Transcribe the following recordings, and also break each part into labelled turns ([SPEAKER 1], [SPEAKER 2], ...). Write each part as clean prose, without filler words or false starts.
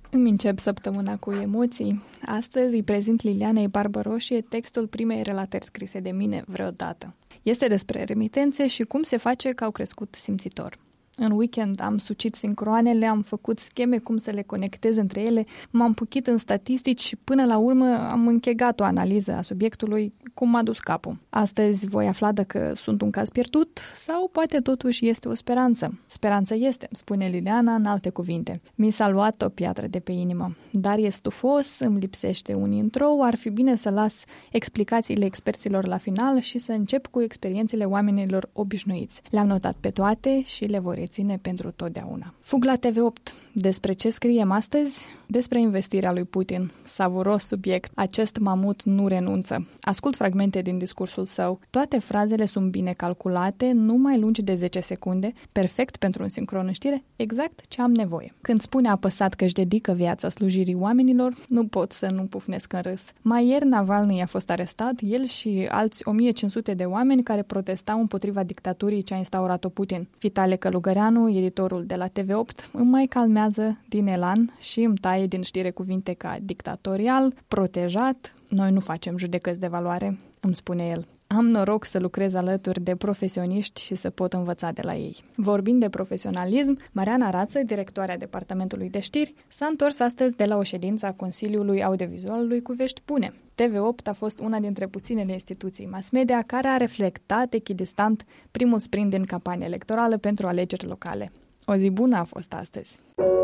[SPEAKER 1] Îmi încep săptămâna cu emoții. Astăzi îi prezint Lilianei Barbăroșie textul primei relatări scrise de mine vreodată. Este despre remitențe și cum se face că au crescut simțitor. În weekend am sucit sincroanele, am făcut scheme cum să le conectez între ele, m-am puchit în statistici și până la urmă am închegat o analiză a subiectului cum m-a dus capul. Astăzi voi afla dacă sunt un caz pierdut sau poate totuși este o speranță. Speranță este, spune Liliana în alte cuvinte. Mi s-a luat o piatră de pe inimă, dar e stufos, îmi lipsește un intro, ar fi bine să las explicațiile experților la final și să încep cu experiențele oamenilor obișnuiți. Le-am notat pe toate și le voi ține pentru totdeauna. Fug la TV8. Despre ce scriem astăzi? Despre investirea lui Putin. Savuros subiect. Acest mamut nu renunță. Ascult fragmente din discursul său. Toate frazele sunt bine calculate, nu mai lungi de 10 secunde, perfect pentru un sincron în știre, exact ce am nevoie. Când spune apăsat că își dedică viața slujirii oamenilor, nu pot să nu pufnesc în râs. Mai ieri Navalny a fost arestat, el și alți 1500 de oameni care protestau împotriva dictaturii ce a instaurat-o Putin. Vitale Călugăreanu, editorul de la TV8, îmi mai calmează din elan și îmi taie din știre cuvinte ca dictatorial, protejat. Noi nu facem judecăți de valoare, îmi spune el. Am noroc să lucrez alături de profesioniști și să pot învăța de la ei. Vorbind de profesionalism, Mariana Rață, directoarea Departamentului de Știri, s-a întors astăzi de la o ședință a Consiliului Audiovizualului cu vești bune. TV8 a fost una dintre puținele instituții mass media care a reflectat echidistant primul sprint din campania electorală pentru alegeri locale. O zi bună a fost astăzi.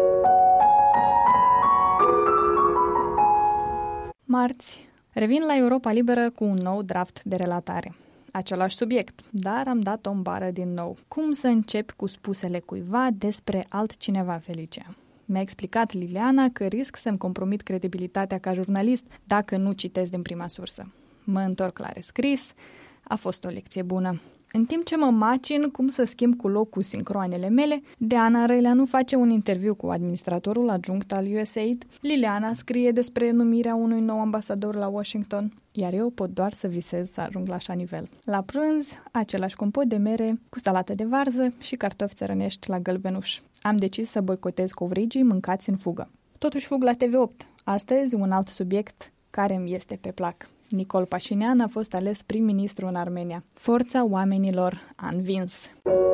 [SPEAKER 1] Marți. Revin la Europa Liberă cu un nou draft de relatare. Același subiect, dar am dat-o în bară din nou. Cum să încep cu spusele cuiva despre altcineva, Felicia? Mi-a explicat Liliana că risc să-mi compromit credibilitatea ca jurnalist dacă nu citesc din prima sursă. Mă întorc la rescris, a fost o lecție bună. În timp ce mă macin cum să schimb cu locul sincroanele mele, Deana Răileanu face un interviu cu administratorul adjunct al USAID, Liliana scrie despre numirea unui nou ambasador la Washington, iar eu pot doar să visez să ajung la așa nivel. La prânz, același compot de mere cu salată de varză și cartofi țărănești la gălbenuș. Am decis să boicotez covrigii mâncați în fugă. Totuși fug la TV8. Astăzi, un alt subiect care îmi este pe plac. Nicol Pașinean a fost ales prim-ministru în Armenia. Forța oamenilor a învins.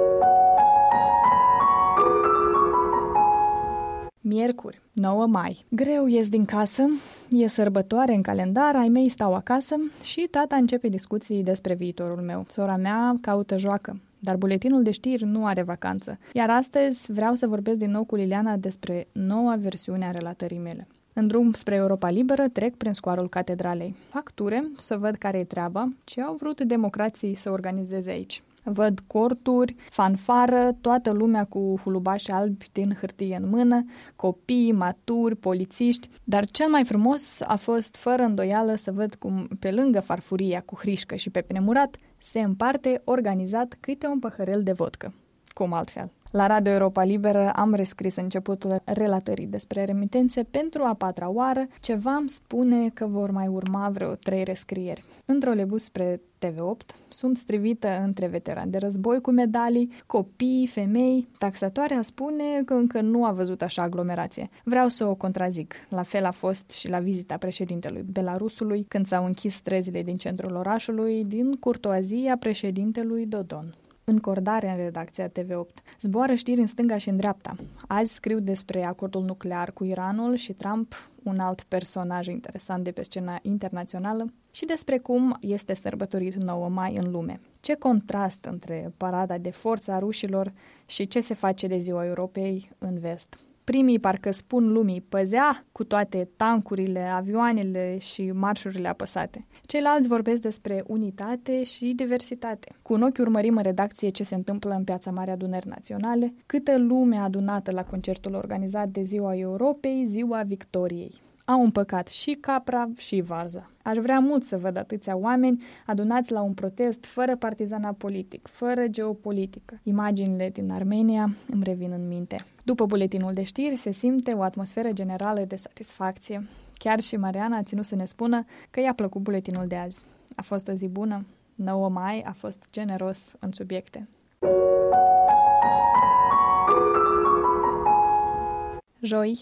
[SPEAKER 1] Miercuri, 9 mai. Greu ies din casă, e sărbătoare în calendar, ai mei stau acasă și tata începe discuții despre viitorul meu. Sora mea caută joacă, dar buletinul de știri nu are vacanță. Iar astăzi vreau să vorbesc din nou cu Liliana despre noua versiune a relatării mele. În drum spre Europa Liberă trec prin scoarul catedralei. Fac ture să văd care e treaba, ce au vrut democrații să organizeze aici. Văd corturi, fanfară, toată lumea cu hulubași albi din hârtie în mână, copii, maturi, polițiști, dar cel mai frumos a fost fără îndoială să văd cum pe lângă farfuria cu hrișcă și pepene murat se împarte organizat câte un păhărel de vodcă. Cum altfel? La Radio Europa Liberă am rescris începutul relatării despre remitențe pentru a 4-a oară. Ceva îmi spune că vor mai urma vreo 3 rescrieri. Într-o lebus spre TV8 sunt strivită între veterani de război cu medalii, copii, femei. Taxatoarea spune că încă nu a văzut așa aglomerație. Vreau să o contrazic. La fel a fost și la vizita președintelui Belarusului, când s-au închis străzile din centrul orașului, din curtoazia președintelui Dodon. Încordare în redacția TV8. Zboară știri în stânga și în dreapta. Azi scriu despre acordul nuclear cu Iranul și Trump, un alt personaj interesant de pe scena internațională, și despre cum este sărbătorit 9 mai în lume. Ce contrast între parada de forță a rușilor și ce se face de Ziua Europei în vest. Primii parcă spun lumii păzea cu toate tancurile, avioanele și marșurile apăsate. Ceilalți vorbesc despre unitate și diversitate. Cu un ochi urmărim în redacție ce se întâmplă în Piața Mare Adunări Naționale, câtă lume adunată la concertul organizat de Ziua Europei, Ziua Victoriei. Au împăcat și capra și varza. Aș vrea mult să văd atâția oameni adunați la un protest fără partizanat politic, fără geopolitică. Imaginile din Armenia îmi revin în minte. După buletinul de știri se simte o atmosferă generală de satisfacție. Chiar și Mariana a ținut să ne spună că i-a plăcut buletinul de azi. A fost o zi bună. 9 mai a fost generos în subiecte. Joi.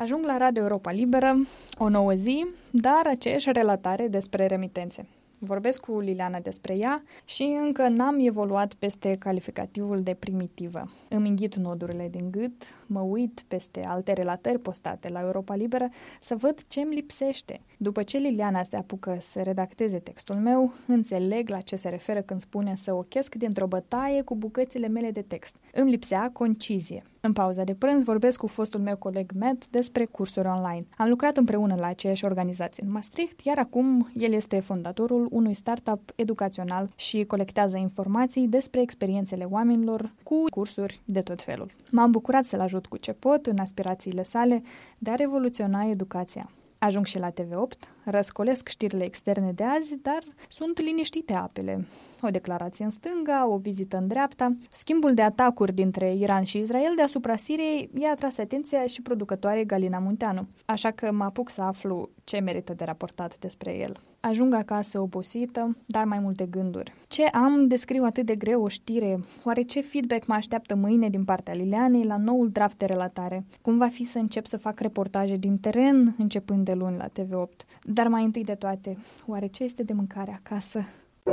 [SPEAKER 1] Ajung la Radio Europa Liberă, o nouă zi, dar aceeași relatare despre remitențe. Vorbesc cu Liliana despre ea și încă n-am evoluat peste calificativul de primitivă. Îmi înghit nodurile din gât, mă uit peste alte relatări postate la Europa Liberă să văd ce-mi lipsește. După ce Liliana se apucă să redacteze textul meu, înțeleg la ce se referă când spune să ochesc dintr-o bătaie cu bucățile mele de text. Îmi lipsea concizie. În pauza de prânz vorbesc cu fostul meu coleg Matt despre cursuri online. Am lucrat împreună la aceeași organizație în Maastricht, iar acum el este fondatorul unui startup educațional și colectează informații despre experiențele oamenilor cu cursuri de tot felul. M-am bucurat să-l ajut cu ce pot în aspirațiile sale de a revoluționa educația. Ajung și la TV8, răscolesc știrile externe de azi, dar sunt liniștite apele. O declarație în stânga, o vizită în dreapta. Schimbul de atacuri dintre Iran și Israel deasupra Siriei i-a atras atenția și producătoarei Galina Munteanu, așa că mă apuc să aflu ce merită de raportat despre el. Ajung acasă obosită, dar mai multe gânduri. Ce am de scriu atât de greu o știre? Oare ce feedback mă așteaptă mâine din partea Lilianei la noul draft de relatare? Cum va fi să încep să fac reportaje din teren, începând de luni la TV8? Dar mai întâi de toate, oare ce este de mâncare acasă?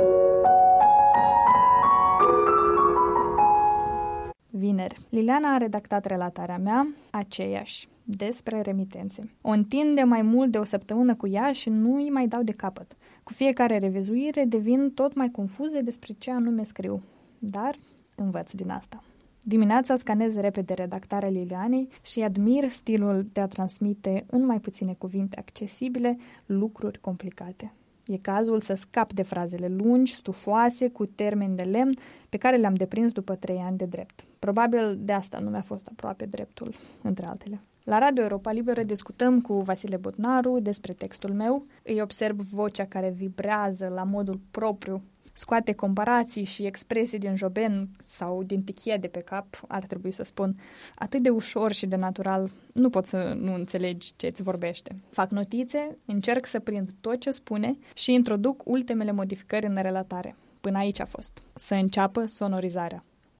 [SPEAKER 1] Vineri. Liliana a redactat relatarea mea, aceeași, despre remitențe. O întind de mai mult de o săptămână cu ea și nu îi mai dau de capăt. Cu fiecare revizuire devin tot mai confuze despre ce anume scriu, dar învăț din asta. Dimineața scanez repede redactarea Lilianei și admir stilul de a transmite în mai puține cuvinte accesibile lucruri complicate. E cazul să scap de frazele lungi, stufoase, cu termeni de lemn, pe care le-am deprins după 3 ani de drept. Probabil de asta nu mi-a fost aproape dreptul, între altele. La Radio Europa Liberă discutăm cu Vasile Botnaru despre textul meu, îi observ vocea care vibrează la modul propriu, scoate comparații și expresii din Joben sau din Tichie de pe cap, ar trebui să spun, atât de ușor și de natural, nu poți să nu înțelegi ce îți vorbește. Fac notițe, încerc să prind tot ce spune și introduc ultimele modificări în relatare. Până aici a fost. Să înceapă sonorizarea.